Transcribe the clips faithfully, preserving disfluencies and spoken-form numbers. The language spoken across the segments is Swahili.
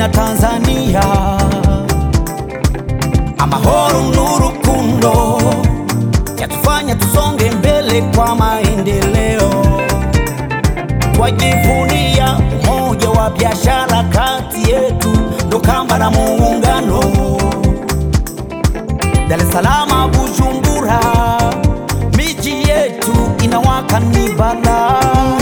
na Tanzania. Amahoro n'urukundo yatufanya tusonge mbele kwa maendeleo. Twajivunia umoja wa biashara kati yetu, ndo kamba na muungano. Dar es Salaam, Bujumbura, miji yetu inawaka ni balaa.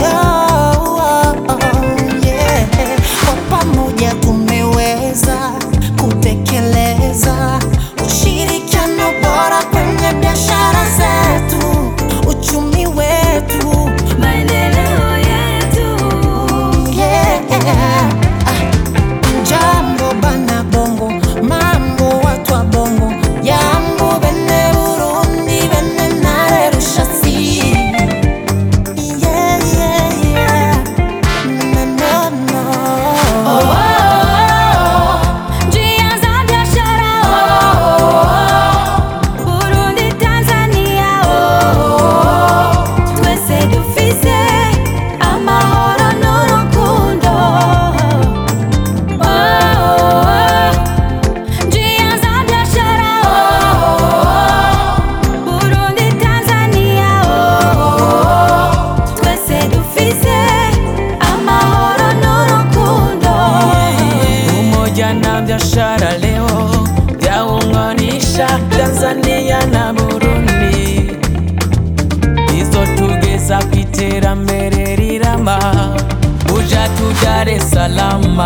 Kwa pamoja tumeweza kutekeleza ushirikiano bora kwenye biashara zetu, uchumi wetu, maendeleo yetu. Yeah. Jambo bana bongo, mambo watu wa bongo, yambo bene Burundi bene nare rushasi. Yeah, yeah, yeah. No, no, no. Oh, oh, oh. Njia za biashara, oh, oh. Burundi, Tanzania, oh, oh. Twese dufise amahoro n'urukundo. Oh, oh. Njia za biashara, oh, oh. Burundi, Tanzania, oh, oh. Twese dufise amahoro n'urukundo. Umoja na biashara leo yaunganisha Tanzania na Burundi, izo tugeza kw'iterambere rirama, uja tu Dar es Salaam.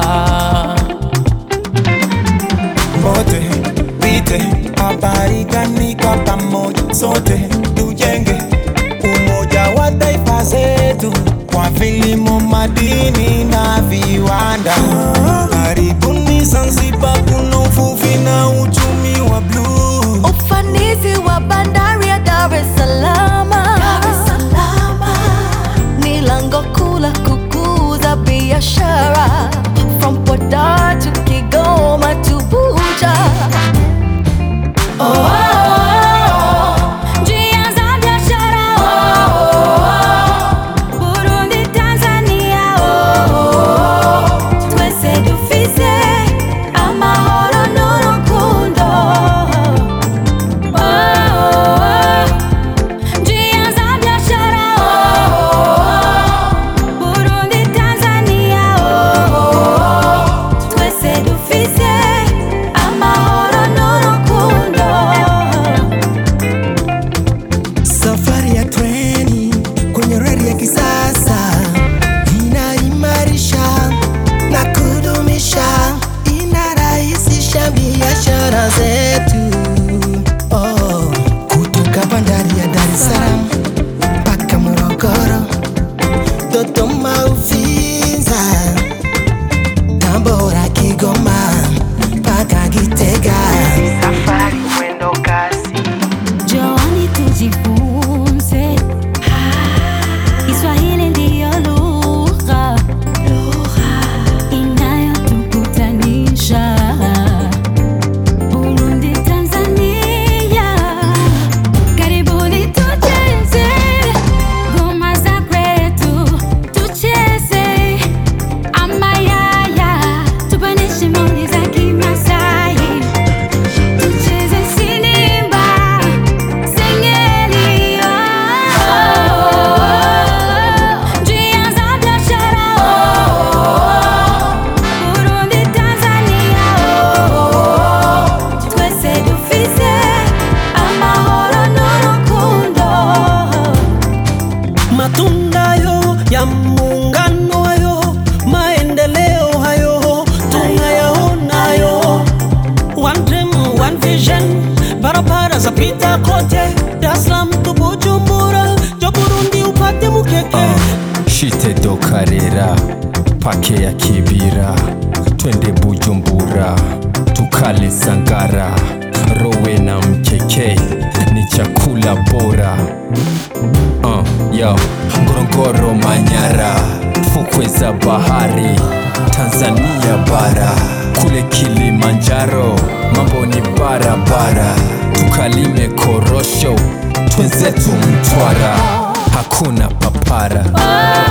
Wote pite habari gani? Kwa pamoja sote tujenge umoja wa taifa zetu, kwa vilimo, madini na viwanda. Karibuni Zanzibar, kuna uvuvi na uchumi wa bluu. Ufanisi wa bandari ya Dar es Salaam, Dar es Salaam ni lango kuu la kukuza biashara, from Podar to Kigoma to Buja. Oh, oh, oh. Njia za biashara, oh, oh. Burundi, Tanzania, oh, oh. Twese dufise amahoro n'urukundo. Oh, oh. Njia za biashara, oh, oh. Burundi, Tanzania, oh, oh. Twese dufise amahoro n'urukundo. Safari ya treni kwenye reli ya kisasa inaimarisha na kudumisha, inarahisisha biashara zetu. Oh, kutoka bandari ya Dar es Salaam mpaka Morogoro, Dodoma, Uvinza, Tabora, Kigoma mpaka Gitega. Safari mwendo kasi. Joani tujifunze, Kiswahili ndiyo lugha inayotukutanisha. Burundi, Tanzania, karibuni tucheze ngoma za kwetu, tucheze amayaya, tupanishe moni za Kimasai, tucheze sinimba, singeli, oh, oh, oh. Njia za biashara, oh, oh. Burundi, Tanzania, oh, oh. Twese dufise amahoro n'urukundo. Matunda yo ya muungano hayo, maendeleo hayo tunayaonayo. One dream, one vision, barabara za pita kote, Dar es Salaam to Bujumbura, jo Burundi upate mukeke. Shite do Karera, pake ya Kibira, twende Bujumbura, tukale Sangara, rowe na mkeke, ni chakula bora. Uh, yo, Ngorongoro, Manyara, fukwe za bahari, Tanzania bara, kule Kilimanjaro, mambo ni barabara, tukalime korosho, twenzetu Mtwara, hakuna papara.